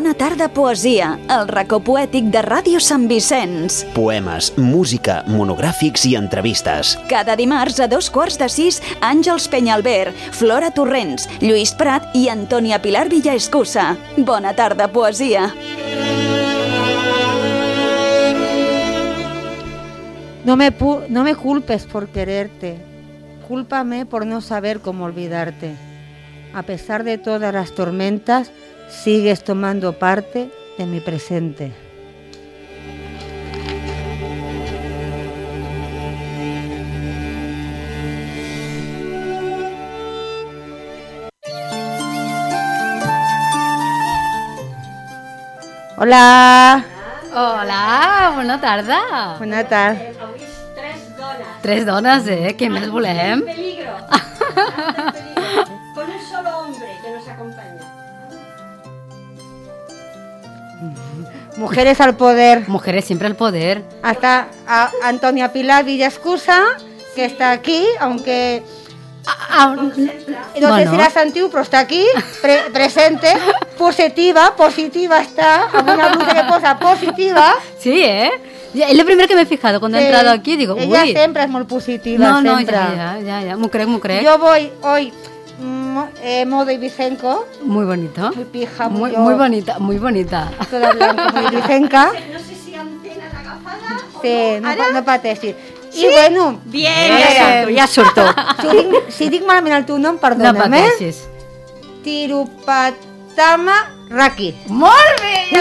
Bona tarda, poesia, el racó poètic de Ràdio Sant Vicenç. Poemes, música, monogràfics i entrevistes. Cada dimarts a 5:45, Àngels Penyalver, Flora Torrents, Lluís Prat i Antònia Pilar Villaescusa. Bona tarda, poesia. No me culpes por quererte, cúlpame por no saber cómo olvidarte. A pesar de todas las tormentas, sigues tomando parte de mi presente. Hola. Hola, bona tarda. Bona tarda. Avui Tres dones, Què més volem? Peligro. Con un solo hombre que nos acompaña. Mujeres al poder. Mujeres siempre al poder. Hasta a Antònia Pilar Villaescusa, que está aquí, aunque no sé si la sentiu, però està aquí, presente, positiva está, amb una blusa que posa positiva. Sí, Es lo primero que me he fijado cuando he entrado aquí, digo, ella uy. sempre és molt positiva, No, sempre. ya, m'ho crec. Yo voy hoy modo Ibicenco, Muy bonito. muy pija, Muy bonita. toda blanca, muy Ibicenca. No sé si antena la agafada Sí, no pateixis. I bueno, Bien, ja surto. si dic malament el teu nom, No perdona'm, pateixis. Tirupatama Raki. Molt bé!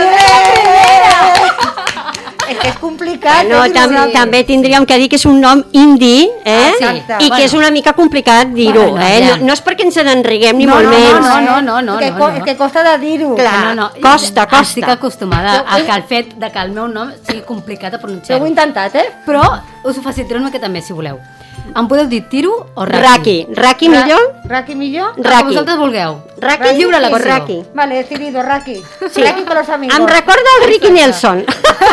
És que és complicat. No, sí. també tindríem que dir que és un nom indi, Exacte. I que és una mica complicat dir-ho, Bueno, ja. No és perquè ens n'enriguem ni No, molt no, menys. No. És que costa de dir-ho. Clar. No. Costa. Estic acostumada a que el fet de que el meu nom sigui complicat de Ho pronunciar. he intentat, Però us ho facilitaré una mica també, si voleu. Em podeu dir Tiro o Raki? Raki. Raki millor? Raki millor? El que Raki. vosaltres vulgueu. Raki Lliure o elecció. Raki? Vale, he decidido Raki. Sí. Raki con los amigos. Em recorda el Ricky Nelson.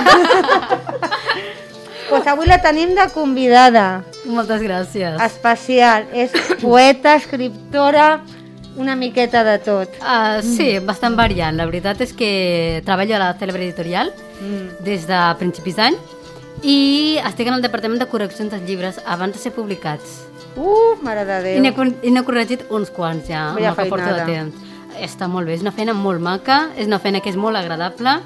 Pues avui la tenim de convidada Moltes gràcies. especial. És poeta, escriptora, una miqueta de tot. Sí, bastant variant. La veritat és que treballo a la Cèlebre Editorial des de principis d'any i estic en el departament de correccions dels llibres abans de ser publicats. Mare de I Déu. n'he corregit uns quants ja, Vaya amb el que porto de feinada. temps. Està molt bé, és una feina molt maca, és una feina que és molt agradable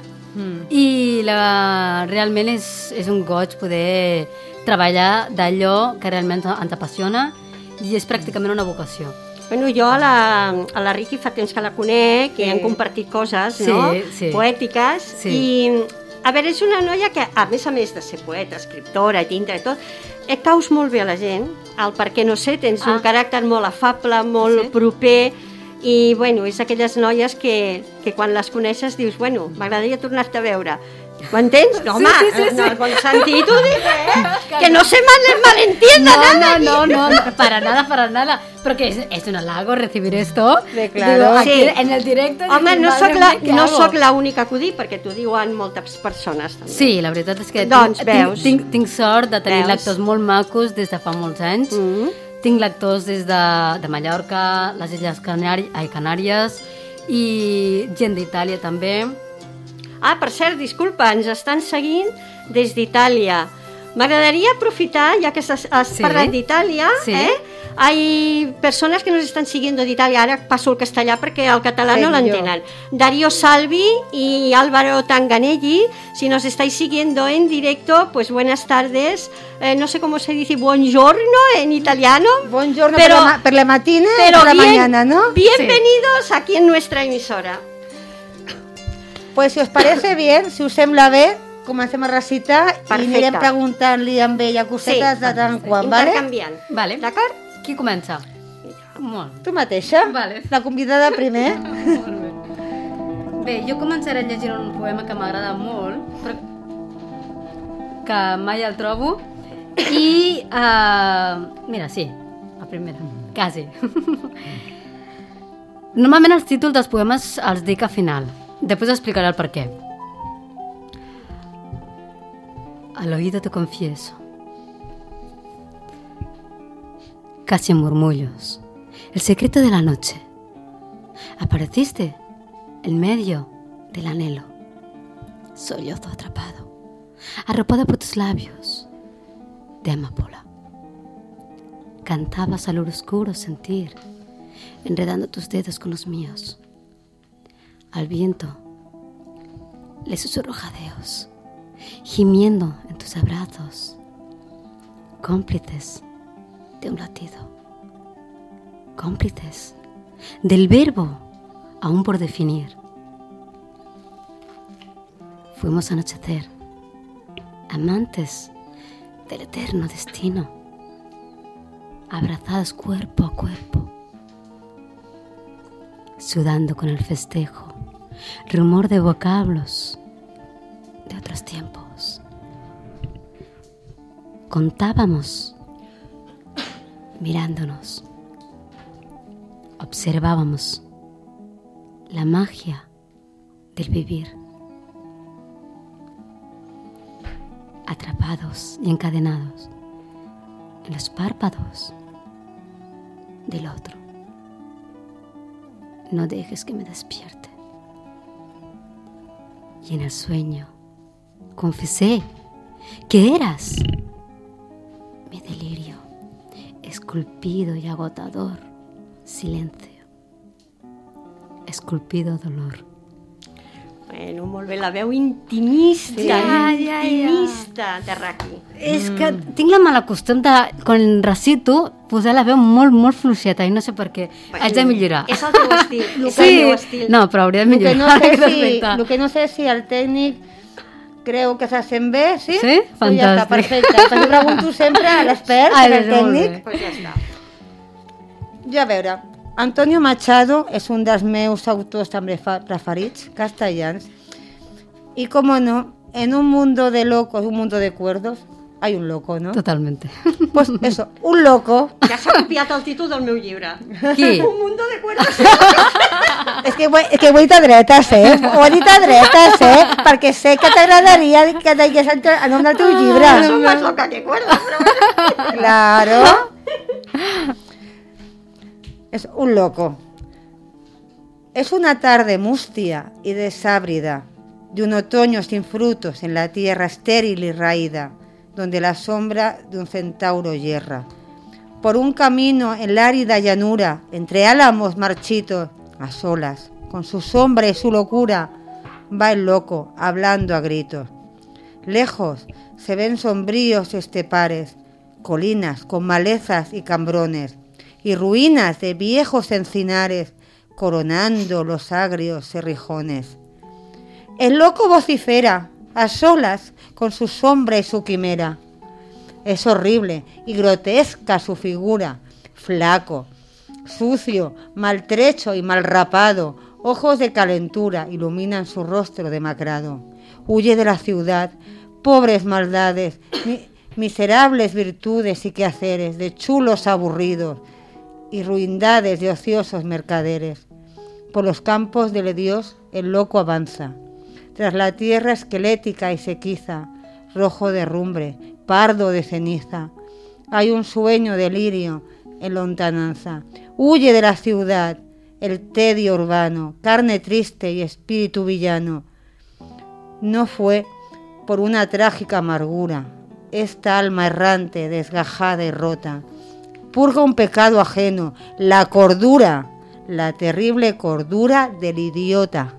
i realment és un goig poder treballar d'allò que realment ens apassiona i és pràcticament una vocació. Bueno, jo a la Ricky fa temps que la conec, que hem compartit coses, no? Sí. Poètiques, Sí. i a veure, és una noia que, a més de ser poeta, escriptora i dintre de tot, et caus molt bé a la gent, perquè no sé, tens un caràcter molt afable, molt proper, i bueno, és aquelles noies que quan les coneixes dius, bueno, m'agradaria tornar-te a veure. Ho entens? No, home, no, en bon sentit ho dic, que no se malentienda nada. No, para nada. Pero que es un halago recibir esto. Claro. Digo, aquí, Sí. en el directo. Home, dic, no madre mía, ¿qué hago? soc l'única que ho dic, perquè t'ho diuen moltes persones. També. Sí, la veritat és que Doncs, veus. tinc sort de tenir Veus. lectors molt macos des de fa molts anys. Tinc lectors des de Mallorca, les Illes Canàries i gent d'Itàlia també. Ah, per cert, disculpa, ens estan seguint des d'Itàlia. M'agradaria aprofitar, ya que has Sí. parlat d'Itàlia, Sí. Hay personas que nos están siguiendo de Italia, ahora paso el castellà perquè el català no l'entenen. Darío Salvi y Álvaro Tanganelli, si nos estáis siguiendo en directo, pues buenas tardes. No sé cómo se dice buongiorno en italiano. Buongiorno Pero- per la matina y Pero per la bien- mañana, ¿no? bienvenidos aquí en nuestra emisora. Pues si us parece bien, si us sembla bé, comencem a recitar i Perfecte. anirem preguntant-li amb ella cosetes de tant en quant, vale? Intercanviant. Vale. D'acord? Qui comença? Molt. Tu mateixa? Vale. La convidada primer? Bé, jo començaré a llegir un poema que m'agrada molt, però que mai el trobo. I, mira, sí, la primera, quasi. Normalment els títols dels poemes els dic a final. Després explicaré el per què. Al oído te confieso, casi en murmullos, el secreto de la noche. Apareciste en medio del anhelo, sollozo atrapado, arropado por tus labios de amapola. Cantabas al oscuro sentir, enredando tus dedos con los míos. Al viento le susurró jadeos, gimiendo en tus abrazos, cómplices de un latido, cómplices del verbo aún por definir. Fuimos anochecer, amantes del eterno destino, abrazados cuerpo a cuerpo, sudando con el festejo, rumor de vocablos de otros tiempos. Contábamos, mirándonos, observábamos la magia del vivir, atrapados y encadenados en los párpados del otro. No dejes que me despierte. Y en el sueño confesé que eras mi delirio, esculpido y agotador silencio, esculpido dolor. Bueno, molt bé, la veu intimista, intimista de Raki. És que tinc la mala costum de, quan recito, posar la veu molt, molt fluixeta, i no sé per què. Haig de millorar. És el teu estil, és el teu estil. No, però hauria de millorar. Lo que no sé si el tècnic creu que s'assent bé, sí? Sí? Fantàstic. Ja està, perfecte. Però jo pregunto sempre a l'expert, al tècnic. Pues ja està. Ja a veure, Antonio Machado és un dels meus autors també preferits, castellans, y como no, en un mundo de locos, un mundo de cuerdos, hay un loco, ¿no? Totalmente. Pues eso, un loco. Ja s'ha copiat el títol del meu llibre. Qui? Un mundo de cuerdas. És que ho he dit a dretes, Ho he dit a dretes, Perquè sé que t'agradaria que digués el nom del teu llibre. Soy más loca que cuerdas, però bueno. Claro. Es un loco. Es una tarde mustia y desábrida, de un otoño sin frutos en la tierra estéril y raída, donde la sombra de un centauro yerra. Por un camino en la árida llanura, entre álamos marchitos, a solas, con su sombra y su locura, va el loco, hablando a gritos. Lejos se ven sombríos estepares, colinas con malezas y cambrones, y ruinas de viejos encinares, coronando los agrios cerrijones. El loco vocifera, a solas, con su sombra y su quimera. Es horrible y grotesca su figura, flaco, sucio, maltrecho y mal rapado, ojos de calentura iluminan su rostro demacrado. Huye de la ciudad, pobres maldades, miserables virtudes y quehaceres, de chulos aburridos, y ruindades de ociosos mercaderes. Por los campos del Dios el loco avanza, tras la tierra esquelética y sequiza, rojo de herrumbre, pardo de ceniza. Hay un sueño delirio en lontananza. Huye de la ciudad, el tedio urbano, carne triste y espíritu villano. No fue por una trágica amargura, esta alma errante, desgajada y rota. Purga un pecado ajeno, la cordura, la terrible cordura del idiota.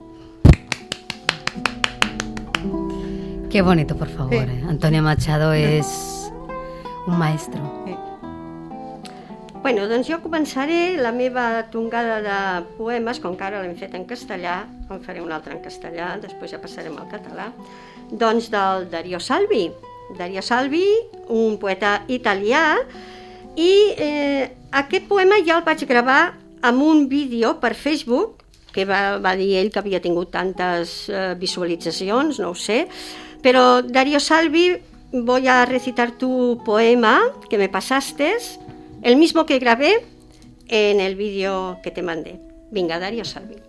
Qué bonito, por favor. Sí. Antonio Machado és un maestro. Bueno, doncs jo començaré la meva tongada de poemes, com que ara l'hem fet en castellà, en faré un altre en castellà, després ja passarem al català, doncs del Dario Salvi. Dario Salvi, un poeta italià, i aquest poema ja el vaig gravar amb un vídeo per Facebook, que va dir ell que havia tingut tantes visualitzacions, no ho sé, pero Dario Salvi, voy a recitar tu poema que me pasaste, el mismo que grabé en el vídeo que te mandé. Venga, Dario Salvi.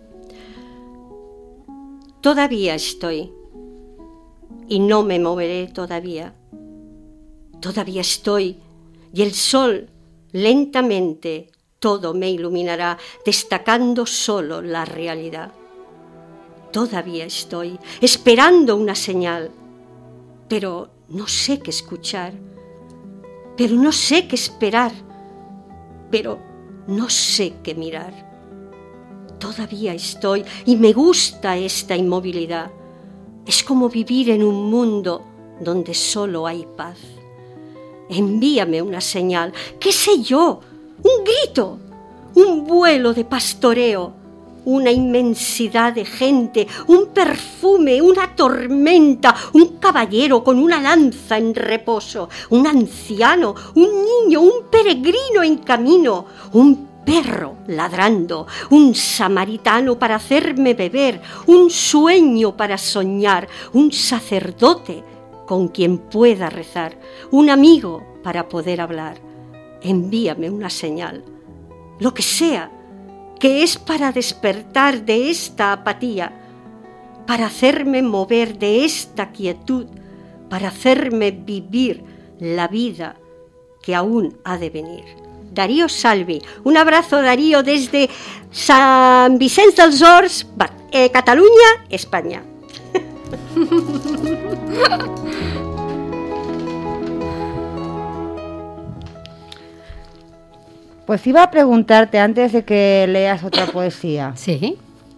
Todavía estoy y no me moveré todavía. Todavía estoy y el sol lentamente todo me iluminará, destacando solo la realidad. Todavía estoy esperando una señal, pero no sé qué escuchar, pero no sé qué esperar, pero no sé qué mirar. Todavía estoy y me gusta esta inmovilidad. Es como vivir en un mundo donde solo hay paz. Envíame una señal, qué sé yo, un grito, un vuelo de pastoreo, una inmensidad de gente, un perfume, una tormenta, un caballero con una lanza en reposo, un anciano, un niño, un peregrino en camino, un perro ladrando, un samaritano para hacerme beber, un sueño para soñar, un sacerdote con quien pueda rezar, un amigo para poder hablar. Envíame una señal, lo que sea, que es para despertar de esta apatía, para hacerme mover de esta quietud, para hacerme vivir la vida que aún ha de venir. Darío Salvi. Un abrazo, Darío, desde San Vicenç dels Horts, Cataluña, España. Pues iba a preguntarte antes de que leas otra poesía. Sí.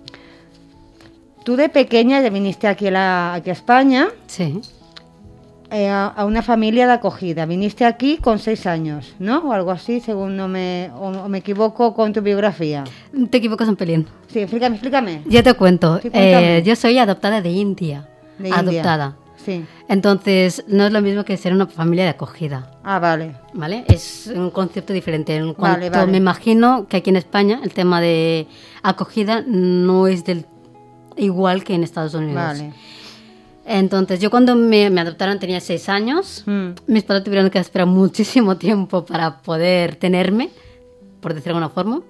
Tú de pequeña viniste aquí a España. Sí. A una familia de acogida. Viniste aquí con 6 años, ¿no? O algo así, según o me equivoco con tu biografía. Te equivocas un pelín. Sí, explícame. Ya te cuento. Sí, cuéntame. Yo soy adoptada de India. Adoptada. Sí. Entonces, no es lo mismo que ser una familia de acogida. Ah, vale. ¿Vale? Es un concepto diferente. En cuanto Vale. me imagino que aquí en España el tema de acogida no es del igual que en Estados Unidos. Vale. Entonces, yo cuando me adoptaron tenía 6 años. Mis padres tuvieron que esperar muchísimo tiempo para poder tenerme, por decirlo de alguna forma.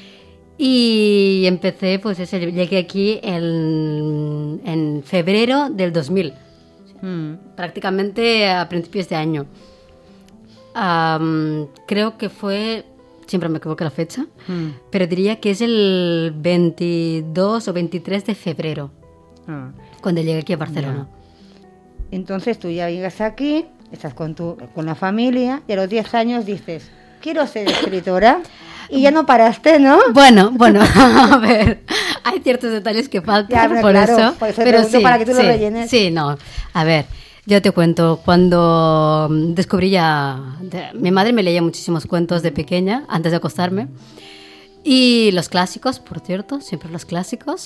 Y empecé, pues llegué aquí en febrero del 2000. Prácticamente a principios de año. Creo que fue, siempre me equivoco la fecha, pero diría que es el 22 o 23 de febrero, cuando llegué aquí a Barcelona. Ya. Entonces tú ya llegas aquí, estás con la familia, y a los 10 años dices, quiero ser escritora, y ya no paraste, ¿no? Bueno, a ver, hay ciertos detalles que faltan, Ya, por claro, eso. por eso pero pregunto, sí, para que tú lo rellenes. Sí, no, a ver, yo te cuento, cuando descubrí mi madre me leía muchísimos cuentos de pequeña, antes de acostarme, y los clásicos, por cierto, siempre los clásicos.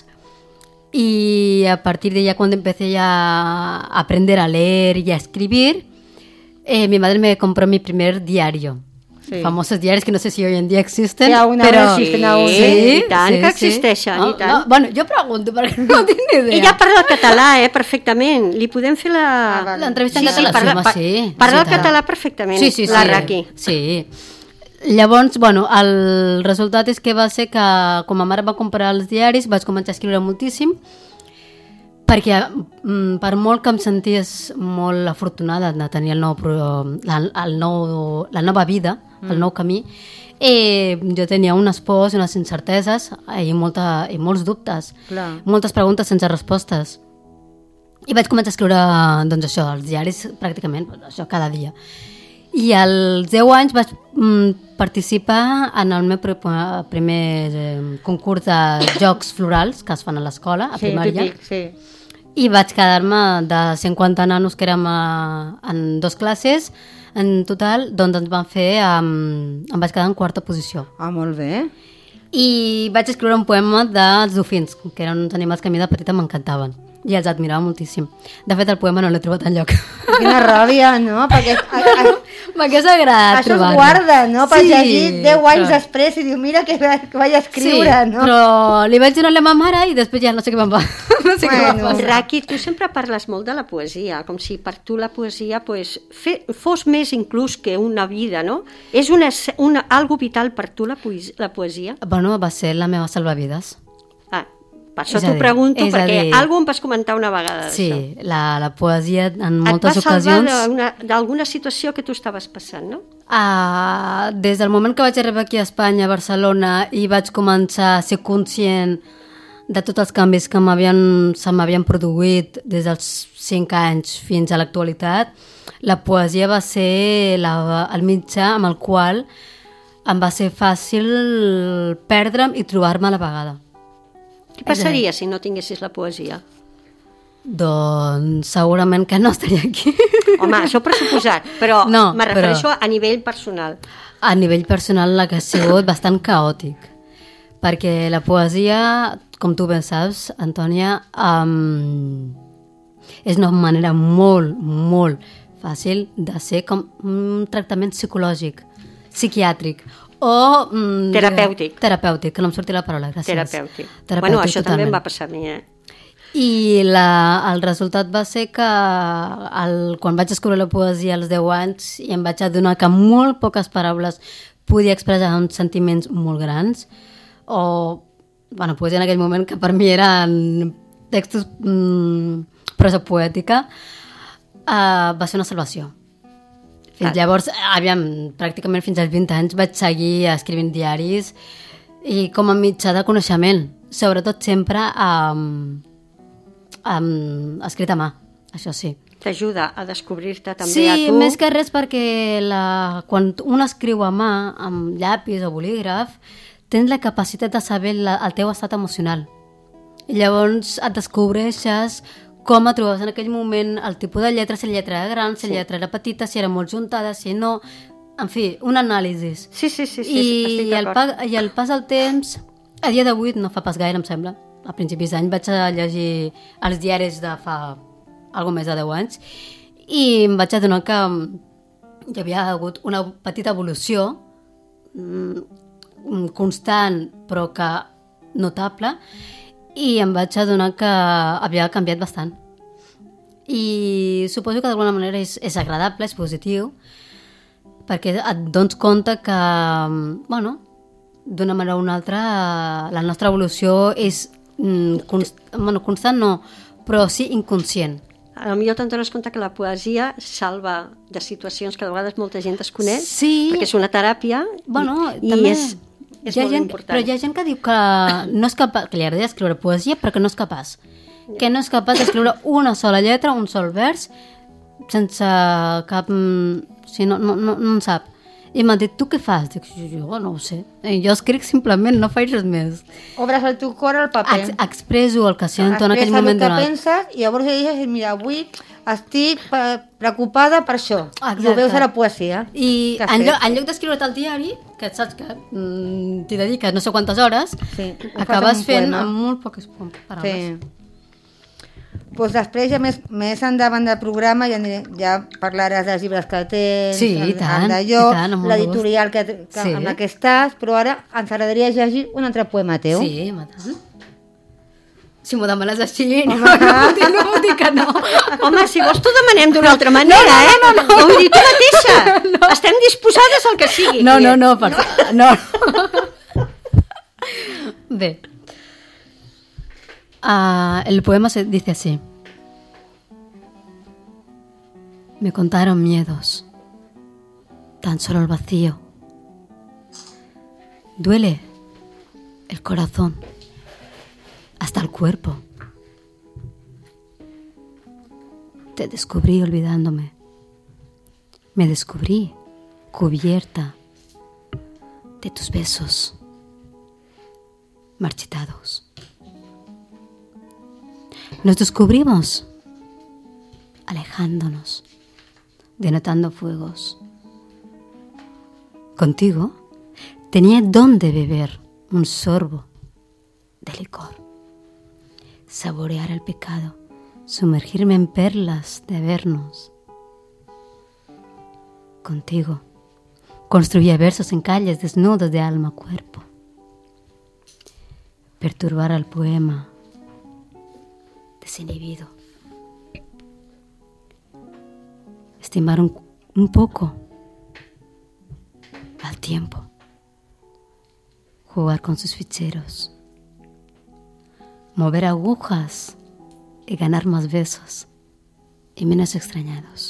Y a partir de ya cuando empecé ya a aprender a leer y a escribir, mi madre me compró mi primer diario. Sí. Famosos diaris que no sé si hoy en dia existen, però existen aún. Sí, i tant que existeixen, no, i tant. No, bueno, jo pregunto perquè no tinc ni idea. Ella parla el català, perfectament. Li podem fer l'entrevista en català, sí. Parla el català perfectament, la Raqui. Sí. Llavors, bueno, el resultat és que va ser que com ma mare va comprar els diaris vaig començar a escriure moltíssim, perquè per molt que em senties molt afortunada de tenir la nova vida, el nou camí, jo tenia unes pors i unes incerteses i molts dubtes, moltes preguntes sense respostes. I vaig començar a escriure, doncs això, els diaris pràcticament, això cada dia. I als 10 anys vaig participar en el meu primer concurs de jocs florals que es fan a l'escola, a primària. Típic, sí. I vaig quedar-me de 50 nanos que érem en 2 classes, en total, doncs em vaig quedar en 4a posició. Ah, molt bé. I vaig escriure un poema dels dofins, que eren uns animals que a mi de petita m'encantaven. I els admirava moltíssim. De fet, el poema no l'he trobat enlloc. Quina ràbia, no? Perquè m'hagués agradat això trobar-lo. es guarda, no? Per llegir 10 anys després i diu, mira que vaig escriure, no? Sí, però li vaig donar a ma mare i després ja no sé què me'n va. No sé què me'n va. Raqui, tu sempre parles molt de la poesia, com si per tu la poesia fos més inclús que una vida, no? És algo vital per tu la poesia? Bueno, va ser la meva salvavides. Per això t'ho pregunto, perquè algú em vas comentar una vegada d'això. Sí, la poesia en moltes ocasions... Et va salvar d'alguna situació que tu estaves passant, no? Des del moment que vaig arribar aquí a Espanya, a Barcelona, i vaig començar a ser conscient de tots els canvis que se m'havien produït des dels 5 anys fins a l'actualitat, la poesia va ser el mitjà amb el qual em va ser fàcil perdre'm i trobar-me a la vegada. Què passaria si no tinguessis la poesia? Doncs segurament que no estaria aquí. Home, això pressuposat, però me refereixo a nivell personal. A nivell personal la que ha sigut bastant caòtic, perquè la poesia, com tu ben saps, Antònia, és una manera molt, molt fàcil de ser com un tractament psicològic, psiquiàtric o... Terapèutic, que no em surti la paraula, gràcies. Terapèutic. Bueno, això totalment. també em va passar a mi, I el resultat va ser que quan vaig escriure la poesia als 10 anys i em vaig adonar que amb molt poques paraules podia expressar uns sentiments molt grans, o poesia en aquell moment que per mi eren textos, prosa poètica, va ser una salvació. Fins llavors, pràcticament fins als 20 anys vaig seguir escrivint diaris i com a mitjà de coneixement, sobretot sempre escrit a mà, això sí. T'ajuda a descobrir-te també sí, a tu? Sí, més que res perquè quan un escriu a mà, amb llapis o bolígraf, tens la capacitat de saber el teu estat emocional. I llavors et descobreixes com et trobaves en aquell moment, el tipus de lletra, si la lletra era gran, si la lletra era petita, si era molt juntada, si no... En fi, un anàlisi. Sí, estic d'acord. I el pas del temps, a dia d'avui, no fa pas gaire, em sembla, a principis d'any vaig a llegir els diaris de fa alguna més de 10 anys i em vaig adonar que hi havia hagut una petita evolució constant però que notable, i em vaig adonar que havia canviat bastant. I suposo que d'alguna manera és agradable, és positiu, perquè et dones compte que, d'una manera o una altra, la nostra evolució és constant no, però sí inconscient. Potser t'adones compte que la poesia salva de situacions que de vegades molta gent desconeix, sí, perquè és una teràpia i també és molt important. Però hi ha gent que diu que no és capaç, que li agrada escriure poesia, però que no és capaç. Que no és capaç d'escriure una sola lletra, un sol vers, sense cap... Sí, no en sap. I m'ha dit, tu què fas? Dic, jo no ho sé. Jo escric simplement, no faig res més. Obres el teu cor al paper. Expreso el que sento en aquell moment donat. Expressa el que penses i llavors dius, mira, avui estic preocupada per això. Exacte. I ho veus a la poesia. I en lloc d'escriure't al diari, que saps que t'hi dediques no sé quantes hores, acabes fent amb molt poques paraules. Sí. Doncs després, ja més endavant del programa, ja parlaràs dels llibres que tens, l'editorial amb la que estàs, però ara ens agradaria llegir un altre poema teu. Sí, tant. Si m'ho demanes així, no vull dir que no. Home, si vols t'ho demanem d'una altra manera, No. Vull dir, tu mateixa. No. Estem disposades al que sigui. No. Bé. El poema se dice así. Me contaron miedos, tan solo el vacío. Duele el corazón, hasta el cuerpo. Te descubrí olvidándome. Me descubrí cubierta de tus besos marchitados. Nos descubrimos alejándonos, denotando fuegos. Contigo tenía donde beber un sorbo de licor, saborear el pecado, sumergirme en perlas de vernos. Contigo construía versos en calles desnudos de alma cuerpo, perturbar al poema desinhibido, estimar un poco al tiempo, jugar con sus ficheros, mover agujas y ganar más besos y menos extrañados.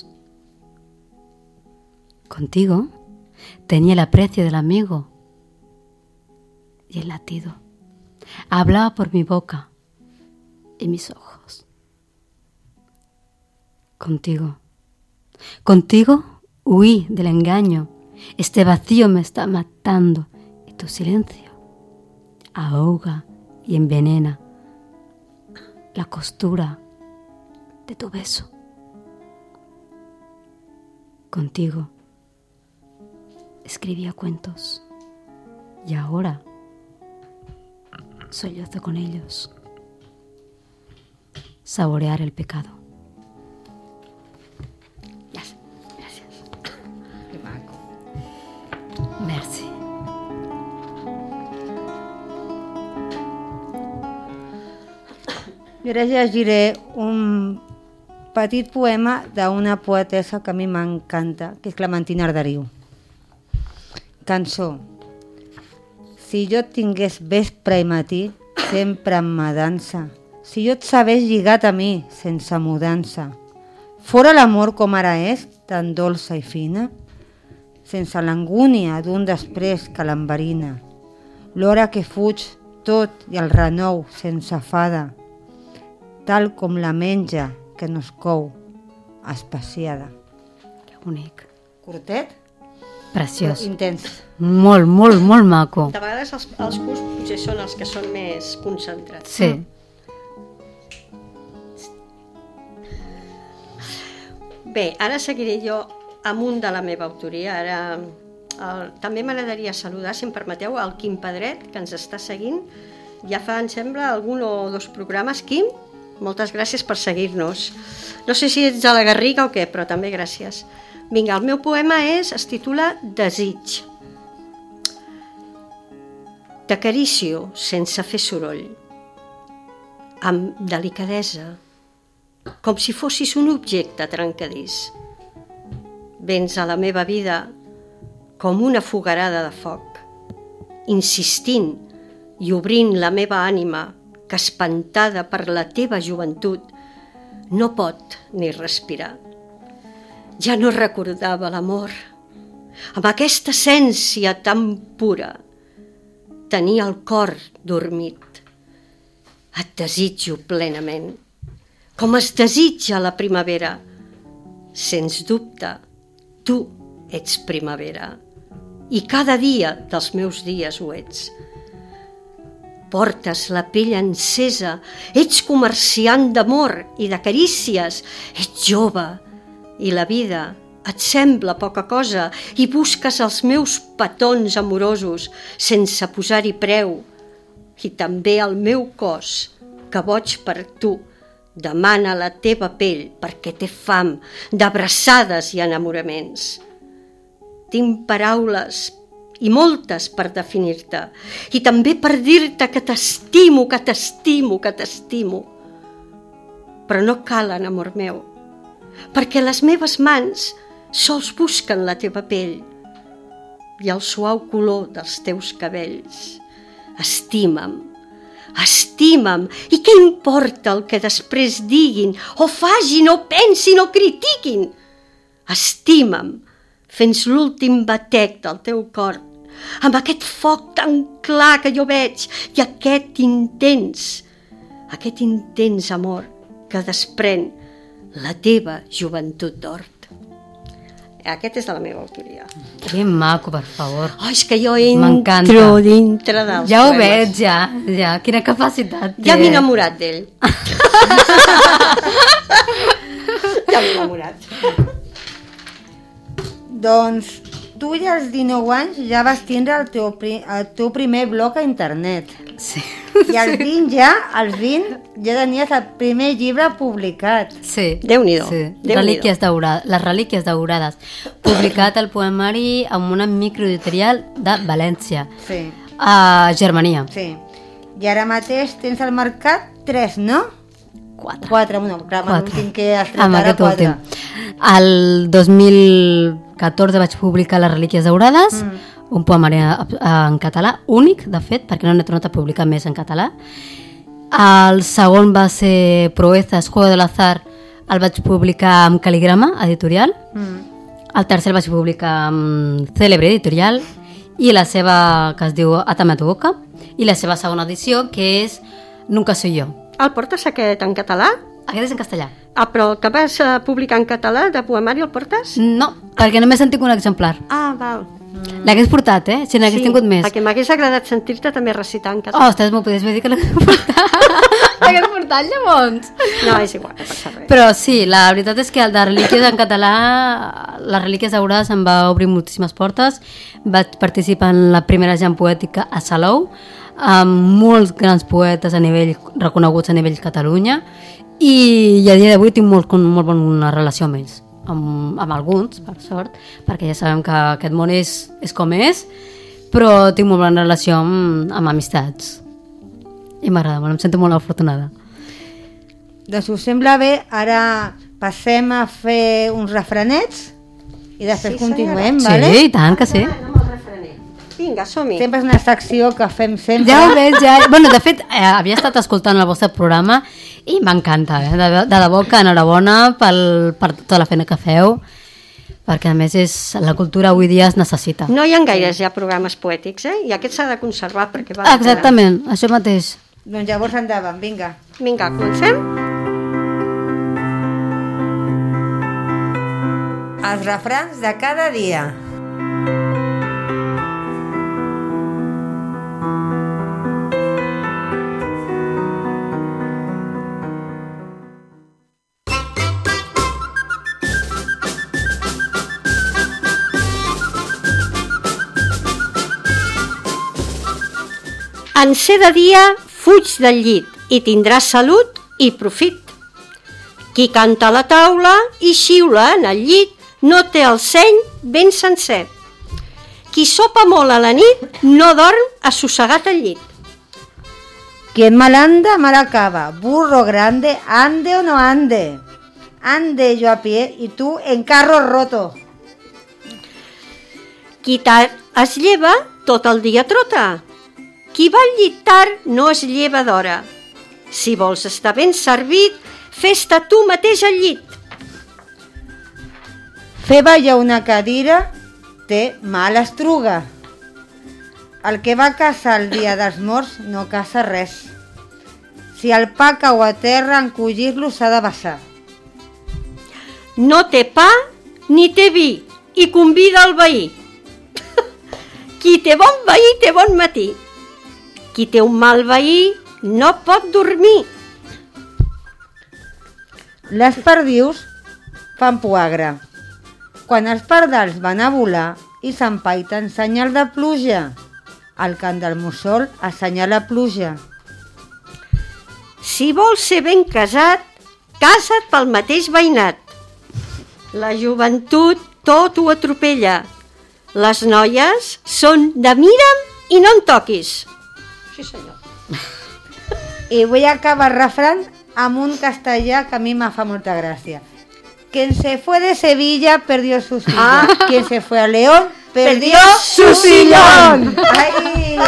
Contigo tenía el aprecio del amigo y el latido. Hablaba por mi boca y mis ojos. Contigo huí del engaño. Este vacío me está matando y tu silencio ahoga y envenena la costura de tu beso. Contigo escribía cuentos y ahora sollozo con ellos. Saborear el pecado. Gràcies. Que maco. Merci. Jo ara llegiré un petit poema d'una poetessa que a mi m'encanta, que és Clementina Arderiu. Cançó. Si jo et tingués vespre i matí, sempre em dansa. Si jo et sabés lligat a mi, sense mudança. Fora l'amor com ara és, tan dolça i fina, sense l'angúnia d'un després que l'enverina. L'hora que fuig tot i el renou sense fada, tal com la menja que no es cou, especiada. Que bonic. Curtet? Preciós. Intens. Molt, molt, molt maco. De vegades els curts potser són els que són més concentrats. Sí. Bé, ara seguiré jo amunt de la meva autoria. També m'agradaria saludar, si em permeteu, el Quim Pedret, que ens està seguint. Ja fa, em sembla, algun o dos programes. Quim, moltes gràcies per seguir-nos. No sé si ets a la Garriga o què, però també gràcies. Vinga, el meu poema es titula Desig. T'acaricio sense fer soroll, amb delicadesa, com si fossis un objecte trencadís. Vens a la meva vida com una foguerada de foc, insistint i obrint la meva ànima que, espantada per la teva joventut, no pot ni respirar. Ja no recordava l'amor. Amb aquesta essència tan pura tenia el cor dormit. Et desitjo plenament, com es desitja la primavera. Sens dubte, tu ets primavera, i cada dia dels meus dies ho ets. Portes la pell encesa, ets comerciant d'amor i de carícies, ets jove, i la vida et sembla poca cosa i busques els meus petons amorosos sense posar-hi preu. I també el meu cos, que boig per tu, demana la teva pell perquè té fam d'abraçades i enamoraments. Tinc paraules i moltes per definir-te i també per dir-te que t'estimo, que t'estimo, que t'estimo. Però no calen, amor meu, perquè les meves mans sols busquen la teva pell i el suau color dels teus cabells. Estima'm, estima'm, i què importa el que després diguin, o facin, o pensin, o critiquin? Estima'm, fins l'últim batec del teu cor, amb aquest foc tan clar que jo veig i aquest intens amor que desprèn la teva joventut d'hort. Aquest és de la meva autoria. Que maco, per favor. Oh, és que jo entro M'encanta. dintre dels Ja ho poemes. veig, ja. Quina capacitat té. Ja m'he enamorat d'ell. Ja m'he enamorat. Doncs tu ja als 19 anys ja vas tindre el teu primer blog a internet. Sí. I als 20 ja tenies el primer llibre publicat. Sí. Déu-n'hi-do. Sí. Déu-n'hi-do. Les relíquies daurades. Publicat el poemari amb una microeditorial de València, Sí, a Germania. sí. I ara mateix tens al mercat 3, no? 4. 4, bueno, clar, no tinc que estrenar Amb aquest 4. últim. El 2014 vaig publicar Les relíquies daurades, un poemari en català, únic, de fet, perquè no n'he tornat a publicar més en català. El segon va ser Proezas, Juego del Azar, el vaig publicar amb Caligrama, editorial. El tercer el vaig publicar amb Célebre, editorial, i la seva, que es diu Atame a tu boca, i la seva segona edició, que és Nunca soy yo, El portes aquest en català? Aquest és en castellà. Però el que vas publicar en català de poemari el portes? No, perquè només en tinc un exemplar. Val. L'hagués portat, si n'hagués tingut més. Perquè m'hagués agradat sentir-te també recitar en català. Ostres, m'ho podies dir que l'hagués portat. L'hagués portat, llavors. No, és igual, no passa res. Però sí, la veritat és que el de relíquies en català, les relíquies daurades em va obrir moltíssimes portes. Vaig participar en la primera jam poètica a Salou, amb molts grans poetes a nivell reconeguts a nivell Catalunya, i a dia d'avui tinc molt bona relació amb ells. Amb alguns, per sort, perquè ja sabem que aquest món és com és, però tinc molt bona relació amb amistats. I m'agrada molt, em sento molt afortunada. Doncs us sembla bé, ara passem a fer uns refranets i després continuem, vale? Sí, i tant que sí. Vinga, som-hi. Sempre és una secció que fem sempre. Ja ho veig, ja. Bueno, de fet, havia estat escoltant el vostre programa i m'encanta, de debò que enhorabona per tota la feina que feu, perquè a més la cultura avui dia es necessita. No hi ha gaires ja programes poètics, i aquest s'ha de conservar perquè va... Exactament, això mateix. Doncs llavors endavant, vinga. Vinga, comencem? Els refrans de cada dia. En ser de dia, fuig del llit i tindràs salut i profit. Qui canta a la taula i xiula en el llit no té el seny ben sencer. Qui sopa molt a la nit no dorm assossegat al llit. Quien mal anda, mal acaba. Burro grande, ande o no ande. Ande yo a pie y tú en carro roto. Qui tard es lleva, tot el dia trota. Qui va al llit tard no es lleva d'hora. Si vols estar ben servit, fes-te tu mateix al llit. Fer ballar una cadira té mala estruga. El que va caçar el dia dels morts no caça res. Si el pa cau a terra, encollir-lo s'ha de vessar. No té pa ni té vi i convida el veí. Qui té bon veí té bon matí. Qui té un mal veí no pot dormir. Les perdius fan poagre. Quan els pardals van a volar i s'empaiten senyal de pluja, el cant del mussol assenyala pluja. Si vols ser ben casat, casa't pel mateix veïnat. La joventut tot ho atropella. Les noies són de mira'm i no em toquis. Sí, senyor. I vull acabar el refrán amb un castellà que a mi me fa molta gràcia. Quien se fue de Sevilla perdió su silla. Quien se fue a León perdió su sillón. Ai!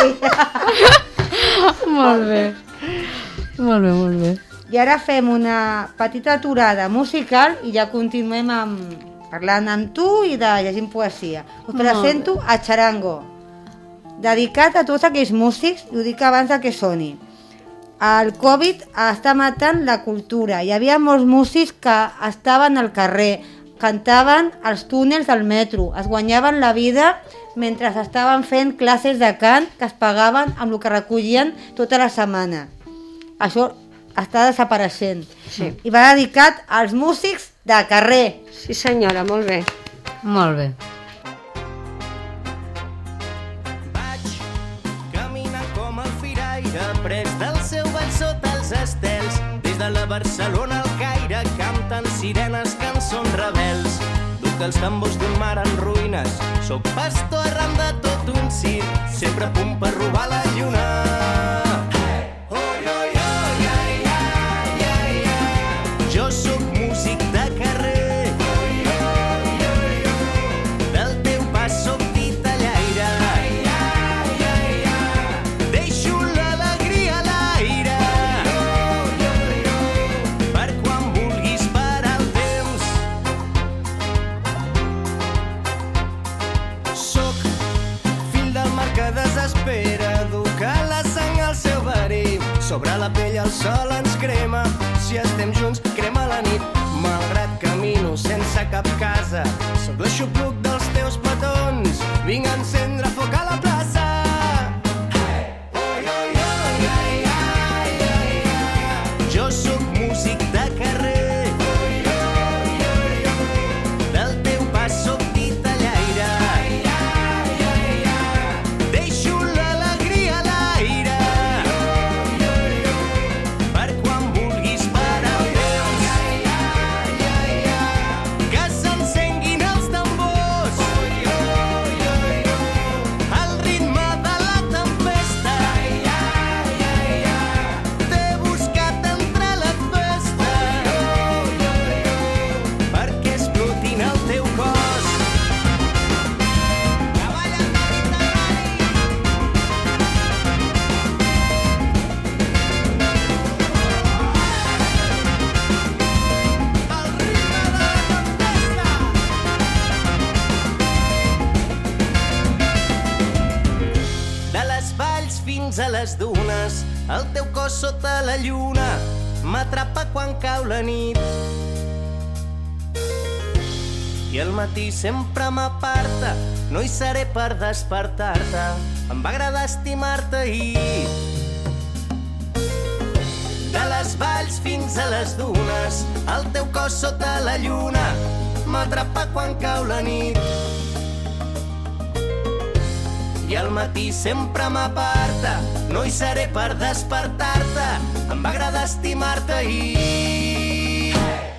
Molt bé. Molt bé, molt bé. I ara fem una petita aturada musical i ja continuem parlant amb tu i de llegint poesia. Us presento a Charango, dedicat a tots aquells músics, i ho dic abans que soni. El Covid està matant la cultura. Hi havia molts músics que estaven al carrer, cantaven als túnels del metro, es guanyaven la vida mentre estaven fent classes de cant que es pagaven amb el que recollien tota la setmana. Això està desapareixent. Sí. I va dedicat als músics de carrer. Sí, senyora, molt bé. Molt bé. Pres del seu ball sota els estels, des de la Barcelona al Caire canten sirenes, cançons rebels. Duc els tambors d'un mar en ruïnes, soc pastor arran de tot un circ, sempre a punt per robar la lluna. Jo sóc músic de carrer, del teu pas sóc titellaire. Deixo l'alegria a l'aire, per quan vulguis parar el temps. Sóc fill del mar que desespera, duc a les Sobre la pell el sol ens crema, si estem junts crema la nit. Malgrat camino sense cap casa, sóc l'aixopluc dels teus petons, vinc a encendre foc a la plaça. Jo sóc músic de carrer, del teu pas sóc titellaire, deixo l'alegria a l'aire, per quan vulguis parar el temps, que s'encenguin els tambors, al ritme de la tempesta, t'he buscat entre la festa, perquè explotin el teu cos. Cavall en Mediterrani. Al ritme de la tempesta. De les valls fins a les dunes, el teu cos sota la lluna m'atrapa quan cau la nit. I al matí sempre m'aparta, no hi seré per despertar-te, em va agradar estimar-te ahir. De les valls fins a les dunes, el teu cos sota la lluna m'atrapa quan cau la nit. I al matí sempre m'aparta, no hi seré per despertar-te, em va agradar estimar-te ahir.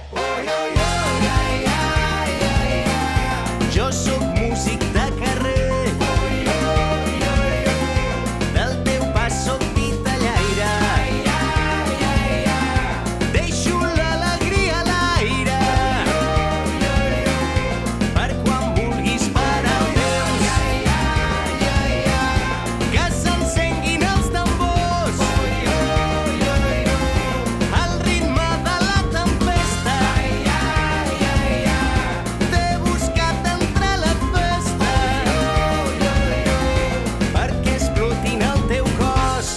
Jo sóc músic de carrer, del teu pas sóc titellaire, deixo l'alegria a l'aire, per quan vulguis parar el temps, que s'encenguin els tambors, al ritme de la tempesta, t'he buscat entre la festa, perquè explotin el teu cos.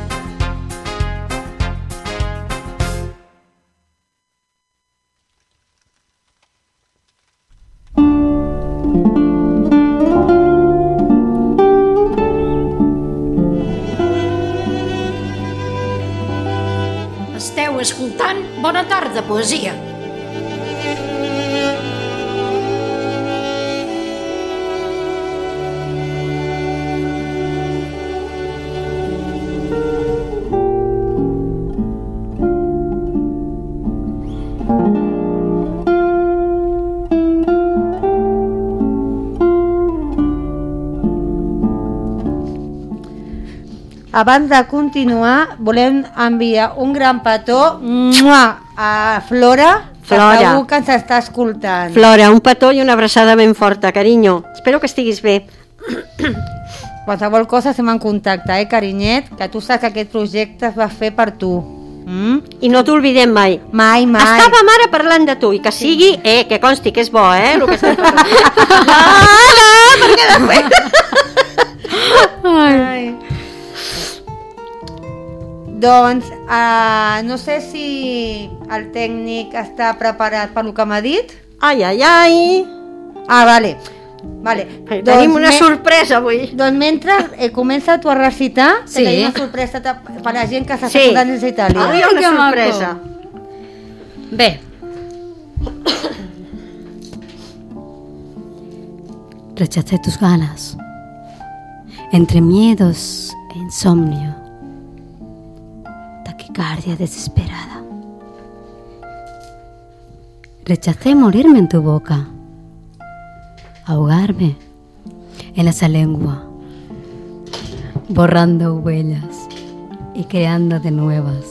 Esteu escoltant Bona Tarda Poesia. Abans de continuar, volem enviar un gran petó a Flora, que Flora. segur que ens està escoltant. Flora, un petó i una abraçada ben forta, carinyo. Espero que estiguis bé. Qualsevol cosa estem en contacte, carinyet, que tu saps que aquest projecte es va fer per tu. I no t'oblidem mai. Mai, mai. Estàvem ara parlant de tu i que sigui, que consti que és bo, el que estem parlant. Perquè després... Ai. Doncs, no sé si el tècnic està preparat per lo que m'ha dit. Ai, ai, ai. Ah, vale. Tenim una sorpresa avui. Doncs mentre comença tu a recitar, Sí. tenim una sorpresa per la gent que s'està Sí. escoltant des d'Itàlia. Avui hi ha una Que maco. sorpresa. Bé. Rechacé tus ganas, entre miedos e insomnio, taquicardia desesperada. Rechacé morirme en tu boca, ahogarme en esa lengua, borrando huellas y creando de nuevas.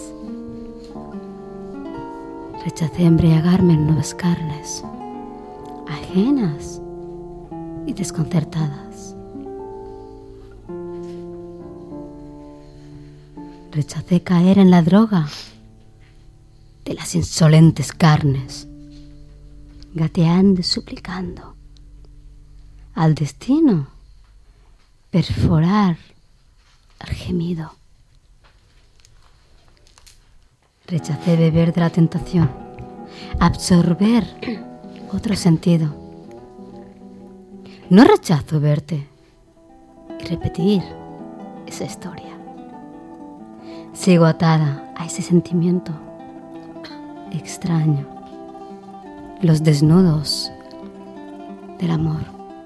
Rechacé embriagarme en nuevas carnes, ajenas y desconcertadas. Rechacé caer en la droga de las insolentes carnes, gateando y suplicando al destino perforar el gemido. Rechacé beber de la tentación, absorber otro sentido. No rechazo verte y repetir esa historia. Sigo atada a ese sentimiento extraño, los desnudos del amor.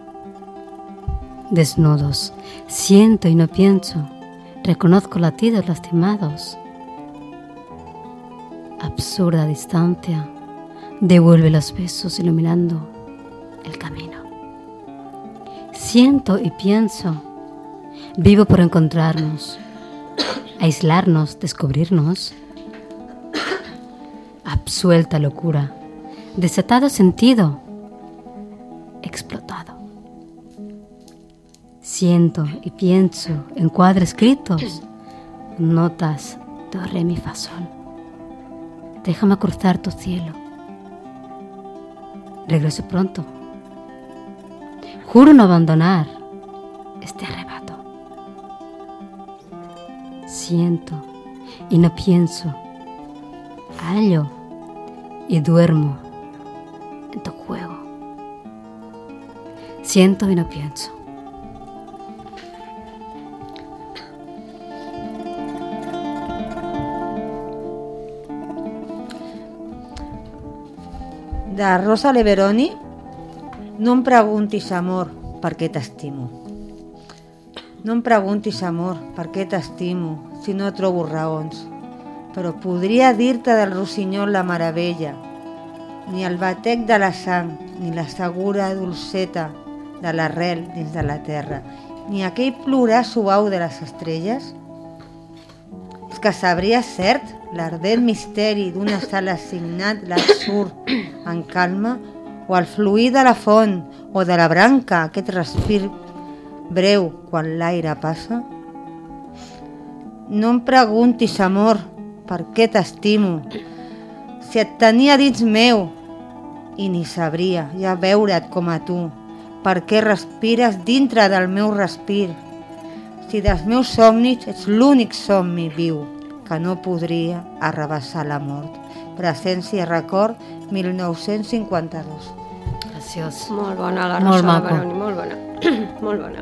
Desnudos, siento y no pienso, reconozco latidos lastimados. Absurda distancia, devuelve los besos iluminando el camino. Siento y pienso, vivo por encontrarnos, aislarnos, descubrirnos. Absuelta locura, desatado sentido, explotado. Siento y pienso en cuadros escritos, notas do, re, mi, fa, sol. Déjame cruzar tu cielo. Regreso pronto. Juro no abandonar este arrebato. Siento y no pienso. Hallo y duermo en tu juego. Siento y no pienso. De Rosa Leveroni. No em preguntis, amor, per què t'estimo. No em preguntis, amor, per què t'estimo, si no trobo raons. Però podria dir-te del rossinyol la meravella, ni el batec de la sang, ni la segura dolceta de l'arrel dins de la terra, ni aquell plorar suau de les estrelles. És que sabria cert l'ardent misteri d'una sala assignat l'absurd en calma, o el fluir de la font o de la branca, aquest respir breu quan l'aire passa. No em preguntis, amor, per què t'estimo, si et tenia dins meu i ni sabria ja veure't com a tu, per què respires dintre del meu respir, si dels meus somnis ets l'únic somni viu que no podria arrabassar la mort. Presència i record, 1952. Graciós. Molt bona la Rosa Leveroni, molt bona. Molt bona.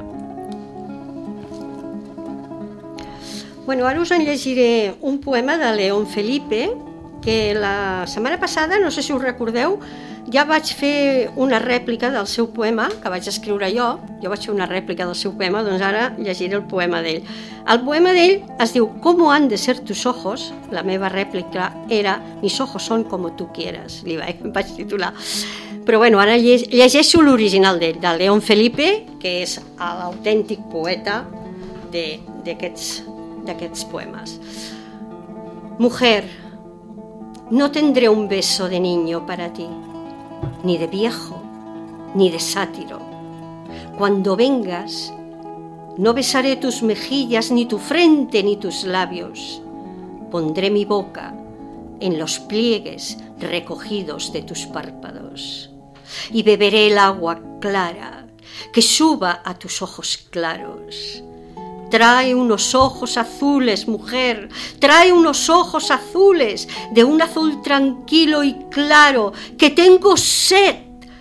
Bueno, ara us en llegiré un poema de León Felipe, que la setmana passada, no sé si us recordeu, ja vaig fer una rèplica del seu poema, que vaig escriure jo vaig fer una rèplica del seu poema, doncs ara llegiré el poema d'ell. El poema d'ell es diu ¿Cómo han de ser tus ojos? La meva rèplica era Mis ojos son como tú quieras, li vaig titular. Però bueno, ara llegeixo l'original d'ell, de León Felipe, que és l'autèntic poeta d'aquests poemas. Mujer, no tendré un beso de niño para ti, ni de viejo, ni de sátiro. Cuando vengas, no besaré tus mejillas, ni tu frente, ni tus labios. Pondré mi boca en los pliegues recogidos de tus párpados y beberé el agua clara que suba a tus ojos claros. Trae unos ojos azules, mujer, trae unos ojos azules de un azul tranquilo y claro, que tengo sed,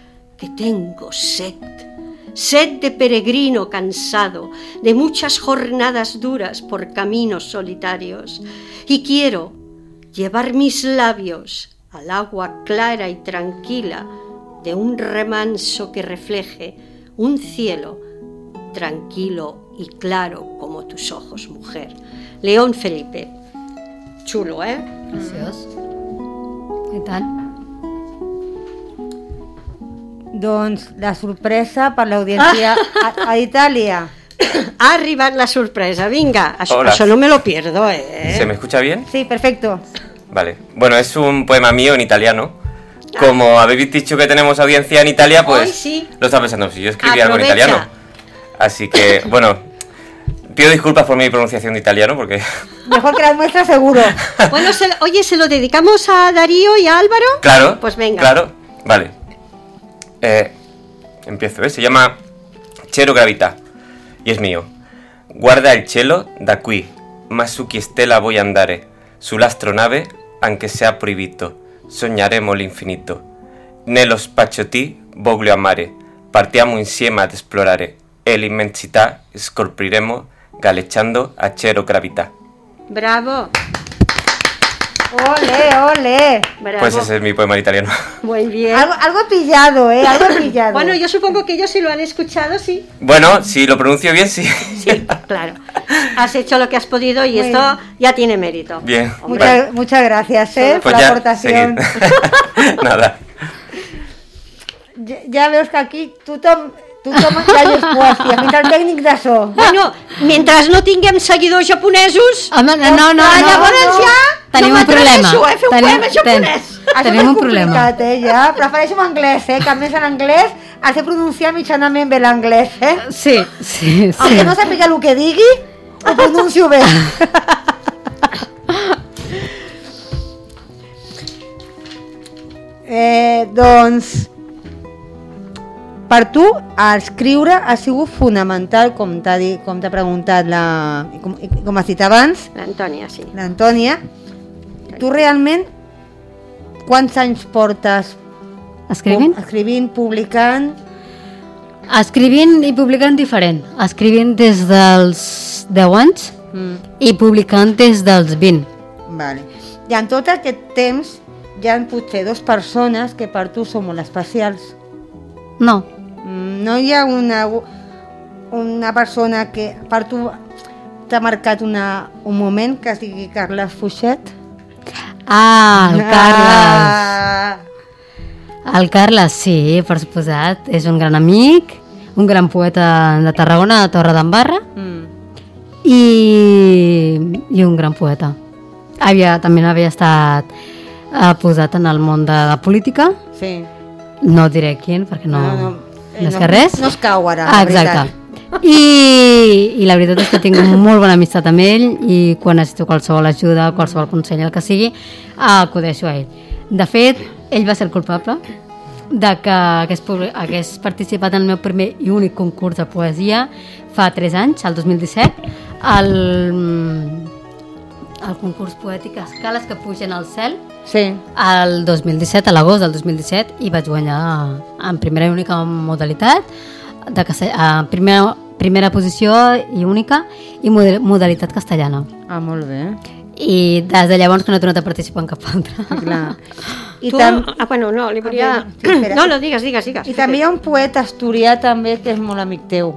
sed de peregrino cansado, de muchas jornadas duras por caminos solitarios, y quiero llevar mis labios al agua clara y tranquila de un remanso que refleje un cielo tranquilo y claro como tus ojos, mujer. León Felipe. Xulo, Graciós. Què tal? Doncs la sorpresa per l'audiència a Itàlia. Ha arribat la sorpresa, vinga. Això no me lo pierdo, ¿Se me escucha bien? Sí, perfecto. Vale. Bueno, es un poema mío en italiano. Como habéis dicho que tenemos audiencia en Italia, pues sí. Lo estaba pensando, si yo escribí algo en italiano. Así que, bueno, pido disculpas por mi pronunciación de italiano, porque... Mejor que las muestras, seguro. Bueno, ¿se lo dedicamos a Darío y a Álvaro? Claro, pues venga. Claro, vale. Empiezo, se llama Cielo Gravità, y es mío. Guarda il cielo da qui, ma su chi stella voy andare, sull'astronave aunque sea proibito, sognaremo l'infinito. Nello spazio ti voglio amare, partiamo insieme ad esplorare e l'immensità scopriremo galleggiando a zero gravità. Bravo. Ole, ole. Bravo. Pues ese es mi poema en italiano. Muy bien. Algo pillado, algo pillado. Bueno, yo supongo que ellos si lo han escuchado, sí. Bueno, si lo pronuncio bien, sí. Sí, claro. Has hecho lo que has podido y esto ya tiene mérito. Bien. Muchas gracias, Pues por la aportación. Nada. Ja veus que aquí tothom ja és poesia, fins el tècnic de so. Bueno, mentre no tinguem seguidors japonesos, Home, no. llavors ja Tenim no un problema. m'atreveixo a fer un poema japonès. Tenim un problema. Ja. Prefereixo l'anglès, que a més en anglès has de pronunciar mitjanament bé l'anglès, Sí. Aunque no sàpiga el que digui, ho pronuncio bé. Doncs, per tu, escriure ha sigut fonamental, com t'ha preguntat com has dit abans, L'Antònia, sí. l'Antònia. Tu realment, quants anys portes escrivint, publicant? Escrivint i publicant diferent. Escrivint des dels 10 anys i publicant des dels 20. Vale. I en tot aquest temps hi ha potser 2 persones que per tu són molt especials. No. No hi ha una persona que per tu t'ha marcat un moment que es digui Carles Fuixet? El Carles. El Carles, sí, per suposat. És un gran amic, un gran poeta de Tarragona, de Torredembarra, i un gran poeta. També havia estat posat en el món de la política. Sí. No diré quin, perquè no és que res. No es cau ara, la veritat. I la veritat és que tinc molt bona amistat amb ell i quan necessito qualsevol ajuda, qualsevol consell, el que sigui, acudeixo a ell. De fet, ell va ser el culpable de que hagués participat en el meu primer i únic concurs de poesia fa 3 anys, el 2017, el concurs poètic Escales que pugen al cel. Sí. El 2017, a l'agost del 2017, i vaig guanyar en primera i única modalitat, primera posició i única, i modalitat castellana. Molt bé. I des de llavors que no he tornat a participar en cap altra. Clar. Bueno, no, li volia... No, digues. I també hi ha un poeta asturià també que és molt amic teu.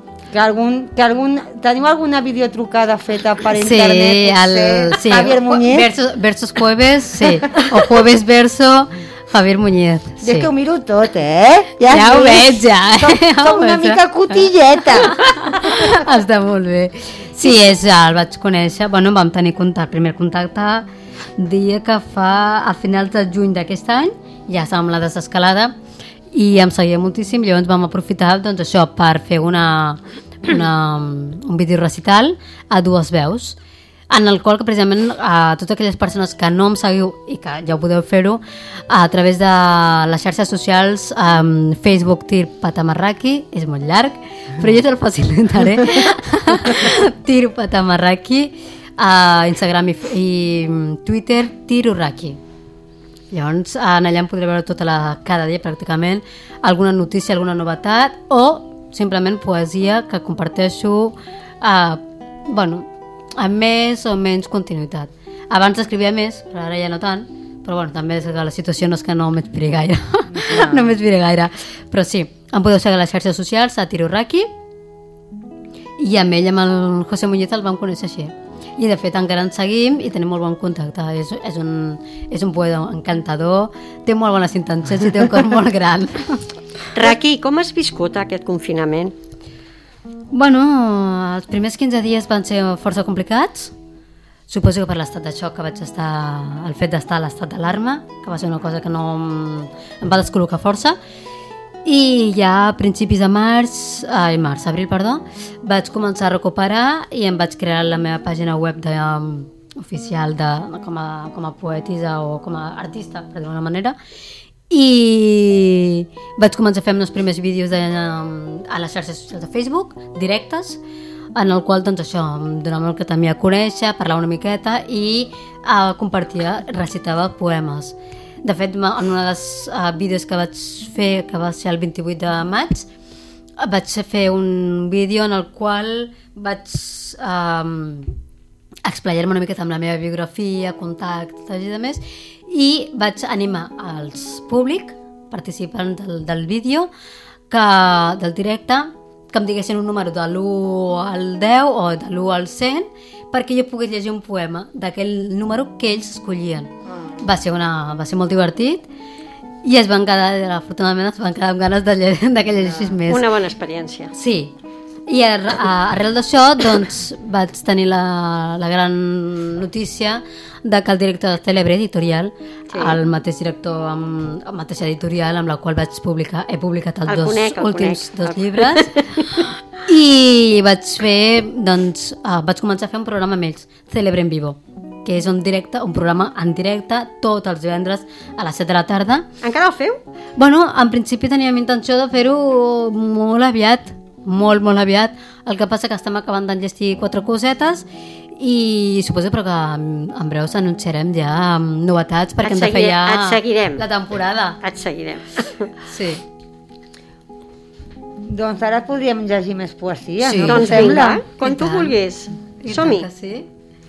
Teniu alguna videotrucada feta per internet? Sí, Javier Muñiz? Versos jueves, sí. O jueves verso, Javier Muñiz. Sí. És que ho miro tot, Ja ho veig, ja. Som una mica cotilleta. Està molt bé. Sí, el vaig conèixer, vam tenir primer contacte, dia que a finals de juny d'aquest any, ja estàvem a la desescalada, i em seguia moltíssim, llavors vam aprofitar per fer un videorecital a 2 veus, en el qual que precisament a totes aquelles persones que no em seguiu i que ja ho podeu fer-ho a través de les xarxes socials, Facebook Tir Patamarraki, és molt llarg, però jo te'l facilitaré, Tir Patamarraki, a Instagram i Twitter Tir Urraki. Llavors allà em podré veure cada dia pràcticament alguna notícia, alguna novetat o simplement poesia que comparteixo amb més o menys continuïtat. Abans escrivia més, però ara ja no tant, però també és que la situació no és que no m'inspiri gaire. No m'inspiri gaire. Però sí, em podeu seguir a les xarxes socials, a Tir Urraki, i amb ell, amb el José Muñiz, el vam conèixer així. I de fet encara ens seguim i tenim molt bon contacte. És un poeta encantador, té molt bones intencions i té un cor molt gran. Raki, com has viscut aquest confinament? Els primers 15 dies van ser força complicats. Suposo que per l'estat de xoc que vaig estar, el fet d'estar a l'estat d'alarma, que va ser una cosa que no em va descol·locar força. I ja a principis de abril, vaig començar a recuperar i em vaig crear la meva pàgina web oficial com a poetisa o com a artista, per dir-ho d'una manera, i vaig començar a fer els primers vídeos a les xarxes socials de Facebook, directes, en el qual, doncs això, em donava el que també a conèixer, parlava una miqueta i compartia, recitava poemes. De fet, en un dels vídeos que vaig fer, que va ser el 28 de maig, vaig fer un vídeo en el qual vaig explayar-me una miqueta amb la meva biografia, contactes i demés, i vaig animar als públic participants del vídeo, del directe, que em diguessin un número de l'1 al 10 o de l'1 al 100 perquè jo pogués llegir un poema d'aquell número que ells escollien. Va ser molt divertit i afortunadament es van quedar amb ganes de que llegeixis més. Una bona experiència. Sí. I arrel d'això doncs, vaig tenir la gran notícia de que el director de Cèlebre Editorial, el mateix director amb la mateixa editorial amb la qual he publicat els últims dos llibres, i vaig començar a fer un programa amb ells, Cèlebre en Vivo, que és un programa en directe tots els divendres a les 7 de la tarda. Encara el feu? Bueno, en principi teníem intenció de fer-ho molt aviat, molt aviat. El que passa que estem acabant d'enllestir 4 cosetes i suposo que en breu s'anunciarem ja novetats perquè hem de fer ja la temporada. Et seguirem. Sí. Doncs ara podríem llegir més poesia, sí. No? Doncs vinga, quan tu vulguis. Som-hi. Sí.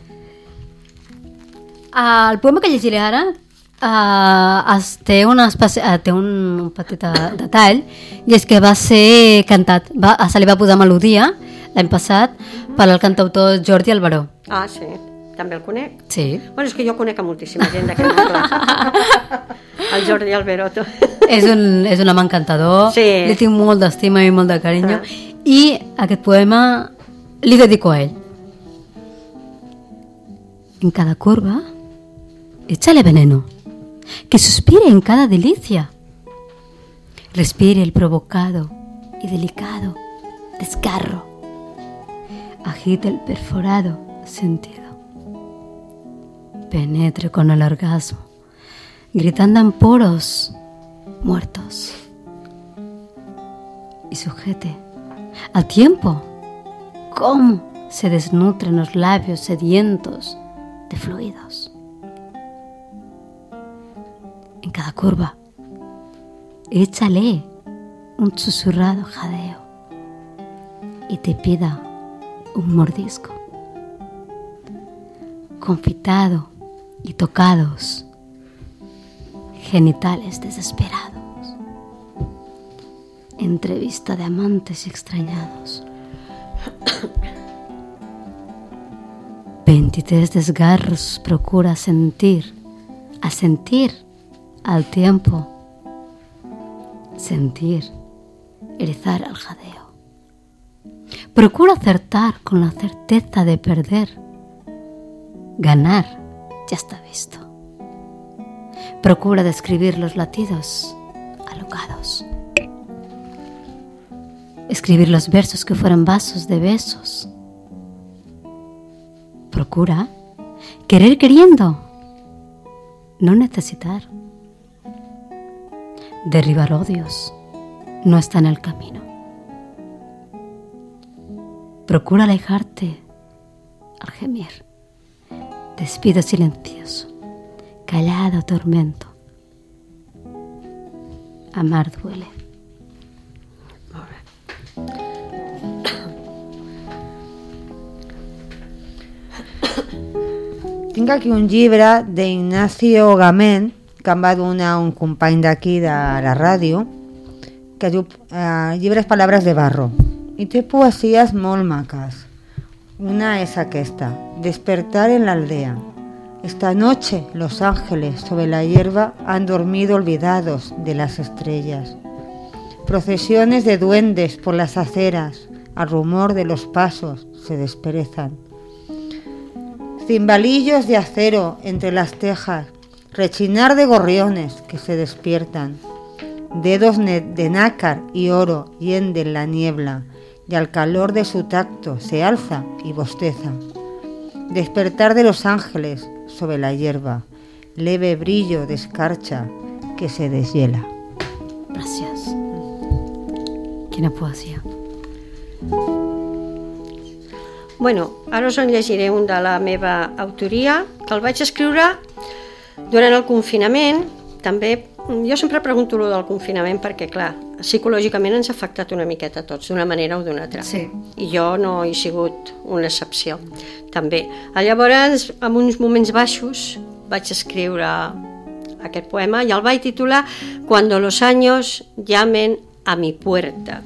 El poema que llegiré ara té un petit detall, i és que va ser cantat, se li va posar melodia l'any passat per al cantautor Jordi Albaró. Ah, sí, també el conec. Sí. Bueno, és que jo conec a moltíssima gent d'aquest poble. El Jordi Albaró. És un home encantador, sí. Li tinc molt d'estima i molt de carinyo, i aquest poema li dedico a ell. En cada curva, échale veneno, que suspire en cada delicia. Respire el provocado y delicado desgarro. Agite el perforado sentido. Penetre con el orgasmo, gritando en poros muertos. Y sujete al tiempo cómo se desnutren los labios sedientos de fluidos. En cada curva, échale un susurrado jadeo y te pida un mordisco. Confitado y tocados, genitales desesperados, entrevista de amantes extrañados. 23 desgarros procura asentir al tiempo, sentir, erizar al jadeo. Procura acertar con la certeza de perder. Ganar ya está visto. Procura describir los latidos alocados. Escribir los versos que fueran vasos de besos. Procura querer queriendo, no necesitar. Derribar odios no está en el camino. Procura alejarte al gemir. Despido silencioso, callado tormento. Amar duele. Tinc aquí un llibre d'Ignacio Gament que em va donar un company d'aquí de la ràdio, que diu llibres Palabras de Barro, i té poesies molt maques. Una es aquesta: despertar en la aldea. Esta noche los ángeles sobre la hierba han dormido olvidados de las estrellas. Procesiones de duendes por las aceras, al rumor de los pasos se desperezan. Cimbalillos de acero entre las tejas, rechinar de gorriones que se despiertan. Dedos de nácar y oro hienden la niebla, y al calor de su tacto se alza y bosteza. Despertar de los ángeles sobre la hierba, leve brillo de escarcha que se deshiela. Gràcies. Quina poesia. Bueno, ara us en llegiré un de la meva autoria, que el vaig escriure durant el confinament. També, jo sempre pregunto lo del confinament perquè, clar, psicològicament ens ha afectat una miqueta a tots, d'una manera o d'una altra. Sí. I jo no he sigut una excepció, també. Llavors, en uns moments baixos, vaig escriure aquest poema i el vaig titular Cuando los años llamen a mi puerta.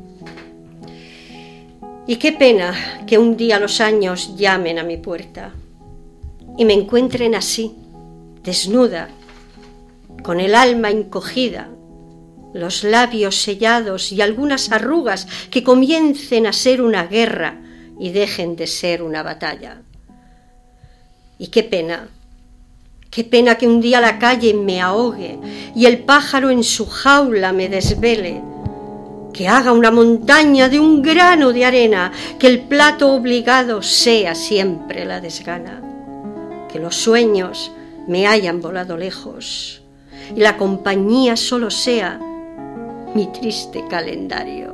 Y qué pena que un día los años llamen a mi puerta y me encuentren así, desnuda, con el alma encogida, los labios sellados y algunas arrugas que comiencen a ser una guerra y dejen de ser una batalla. Y qué pena que un día la calle me ahogue y el pájaro en su jaula me desvele, que haga una montaña de un grano de arena, que el plato obligado sea siempre la desgana, que los sueños me hayan volado lejos y la compañía solo sea mi triste calendario.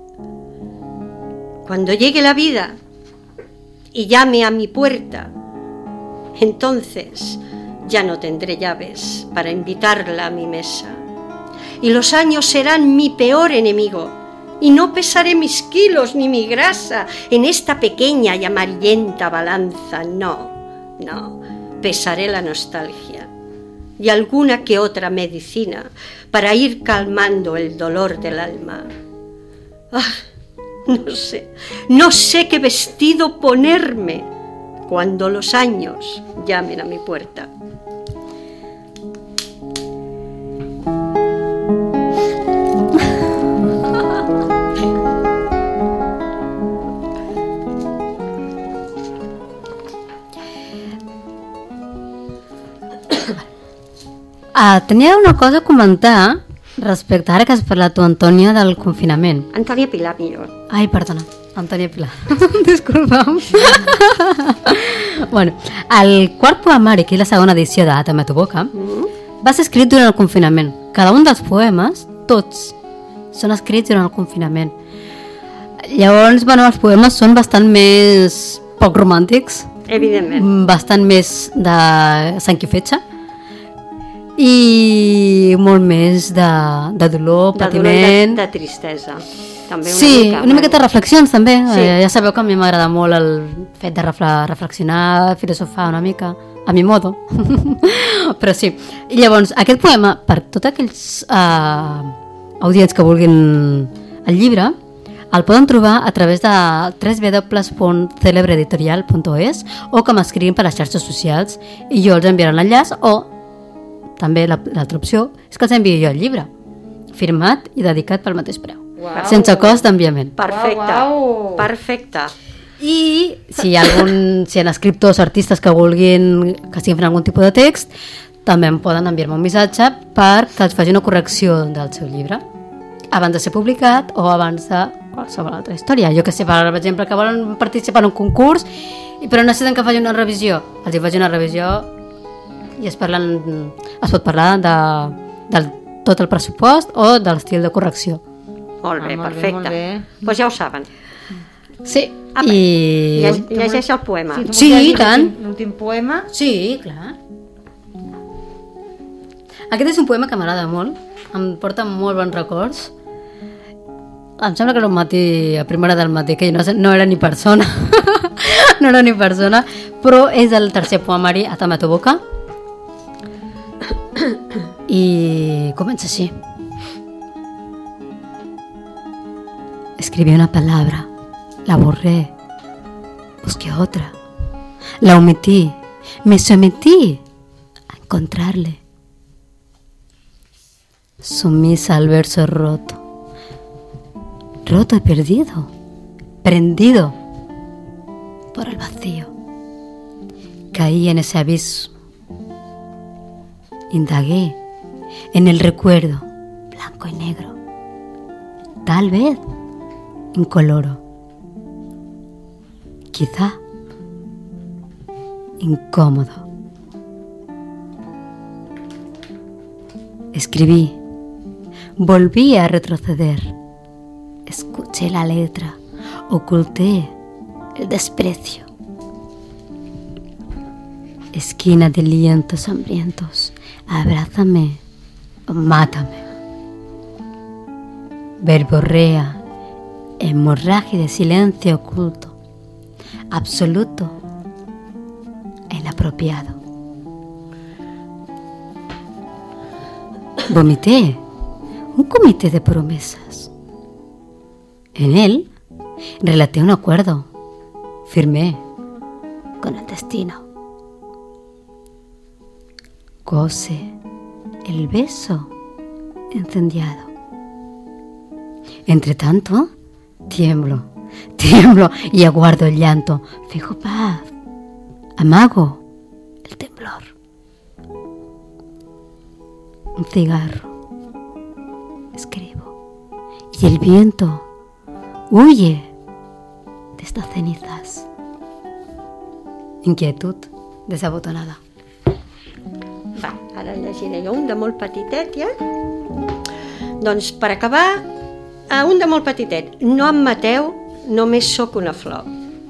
Cuando llegue la vida y llame a mi puerta, entonces ya no tendré llaves para invitarla a mi mesa. Y los años serán mi peor enemigo, y no pesaré mis kilos ni mi grasa en esta pequeña y amarillenta balanza, no, pesaré la nostalgia y alguna que otra medicina para ir calmando el dolor del alma. No sé qué vestido ponerme cuando los años llamen a mi puerta. Tenia una cosa a comentar respecte, ara que has parlat tu, Antònia, del confinament. Antònia Pilar, millor. Ai, perdona, Antònia Pilar. Disculpa'm. Bueno, el quart poemari, que és la segona edició d'Atame tu boca, va ser escrit durant el confinament. Cada un dels poemes, tots, són escrits durant el confinament. Llavors, bueno, els poemes són bastant més poc romàntics. Evidentment. Bastant més de sang i fetge. I molt més de dolor, patiment, de tristesa també una miqueta de reflexions també, sí. Ja sabeu que a mi m'agrada molt el fet de reflexionar, filosofar una mica a mi modo però sí, i llavors aquest poema, per tots aquells audients que vulguin el llibre, el poden trobar a través de www.celebreeditorial.es o que m'escriguin per les xarxes socials i jo els enviaré l'enllaç, o també l'altra opció és que els enviï jo el llibre, firmat i dedicat pel mateix preu, sense cost d'enviament. Perfecte. I si hi ha escriptors, artistes que vulguin que estiguin fent algun tipus de text, també em poden enviar-me un missatge perquè els faci una correcció del seu llibre abans de ser publicat o abans de qualsevol altra història. Jo que sé, per exemple, que volen participar en un concurs però necessiten que faci una revisió, els hi faig una revisió i es pot parlar de tot el pressupost o de l'estil de correcció. Molt bé, perfecte. Doncs ja ho saben. Sí. I llegeix el poema. Sí, i tant. L'últim poema? Sí, clar. Aquest és un poema que m'agrada molt, em porta molt bons records. Em sembla que era un matí, a primera hora del matí, que no era ni persona, però és el tercer poemari, Atame tu boca, y comienza así. Escribí una palabra, la borré, busqué otra, la omití, me sometí a encontrarle. Sumisa al verso roto y perdido, prendido por el vacío. Caí en ese abismo. Indagué en el recuerdo, blanco y negro, tal vez incoloro, quizá incómodo. Escribí, volví a retroceder, escuché la letra, oculté el desprecio. Esquina de lienzos hambrientos, abrázame o mátame. Verborrea, hemorragia de silencio oculto, absoluto e inapropiado. Vomité un comité de promesas. En él relaté un acuerdo, firmé con el destino. Cose el beso incendiado. Entre tanto, tiemblo y aguardo el llanto. Fijo paz, amago el temblor. Un cigarro, escribo, y el viento huye de estas cenizas. Inquietud desabotonada. Va, ara llegiré jo un de molt petitet, ja? Doncs per acabar, un de molt petitet. No em mateu, només sóc una flor.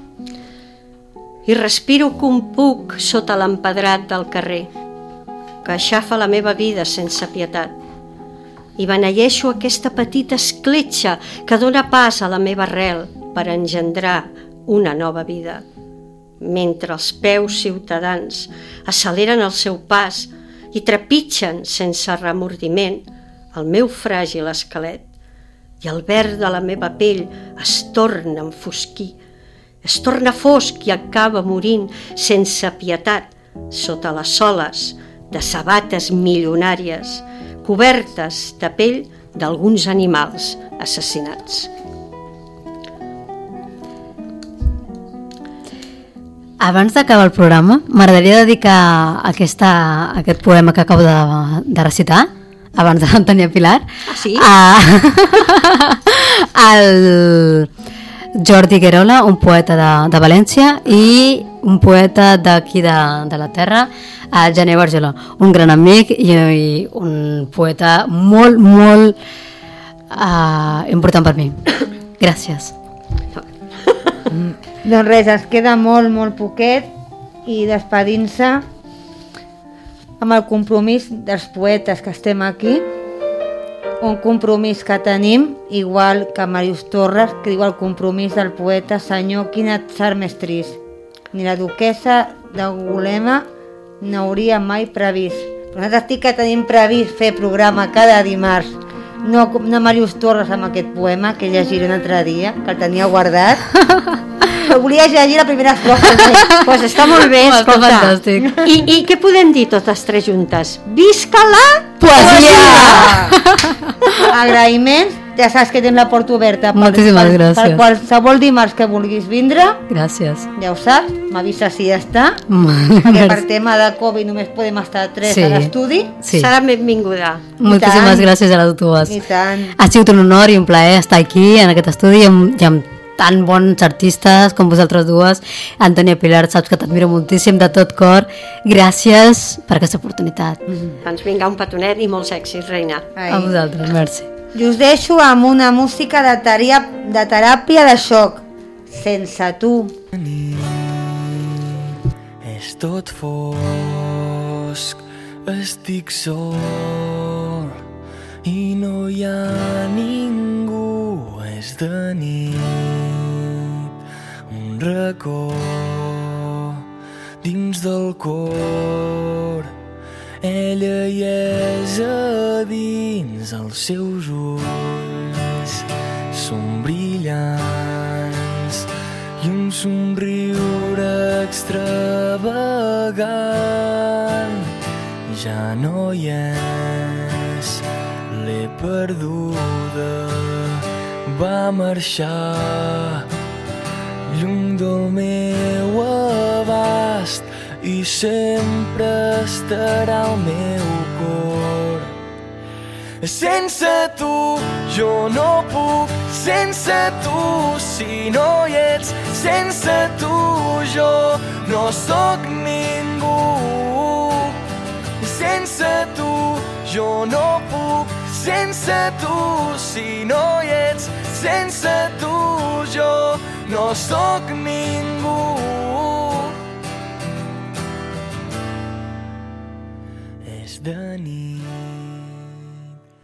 I respiro com puc sota l'empedrat del carrer, que aixafa la meva vida sense pietat. I beneixo aquesta petita escletxa que dóna pas a la meva arrel per engendrar una nova vida. Mentre els peus ciutadans acceleren el seu pas i trepitgen sense remordiment el meu fràgil esquelet, i el verd de la meva pell es torna a enfosquir, es torna fosc i acaba morint sense pietat sota les soles de sabates milionàries cobertes de pell d'alguns animals assassinats. Abans d'acabar el programa, m'agradaria dedicar aquest poema que acabo de recitar, abans de l'Antònia Pilar, sí? Al Jordi Guerola, un poeta de València, i un poeta d'aquí de la terra, a Gené Bargeló, un gran amic i un poeta molt, molt important per mi. Gràcies. Doncs res, ens queda molt, molt poquet i despedint-se amb el compromís dels poetes que estem aquí, un compromís que tenim, igual que Màrius Torres, que diu el compromís del poeta: senyor, quin atzar més trist. Ni la duquessa d'Angulema n'hauria mai previst. Però nosaltres sí que tenim previst fer programa cada dimarts. No Màrius Torres amb aquest poema, que llegiré un altre dia, que el tenia guardat. Però volia llegir la primera estrofa. Pues està molt bé, escolta. Fantàstic. I què podem dir totes tres juntes? Visca la poesia! Agraïments, ja saps que tens la porta oberta Moltíssimes gràcies. Per qualsevol dimarts que vulguis vindre. Gràcies. Ja ho saps, m'avises si ja està. Perquè Perquè per tema de Covid només podem estar 3 a l'estudi. Sí. Serà benvinguda. Moltíssimes gràcies a les dues. I tant. Ha sigut un honor i un plaer estar aquí en aquest estudi i amb tan bons artistes com vosaltres dues. Antònia Pilar, saps que t'admiro moltíssim de tot cor. Gràcies per aquesta oportunitat. Doncs vinga, un petonet i molts èxits, reina. A vosaltres, merci. I us deixo amb una música de teràpia de xoc. Sense tu. És tot fosc, estic sol i no hi ha ningú, és de nit. Un racó dins del cor, ella hi és a dins, els seus ulls són brillants i un somriure extravagant. Ja no hi és, l'he perduda, va marxar lluny del meu abast i sempre estarà al meu cor. Sense tu jo no puc, sense tu si no hi ets, sense tu jo no sóc ningú. Sense tu jo no puc, sense tu si no hi ets, sense tu jo no sóc ningú. És de nit.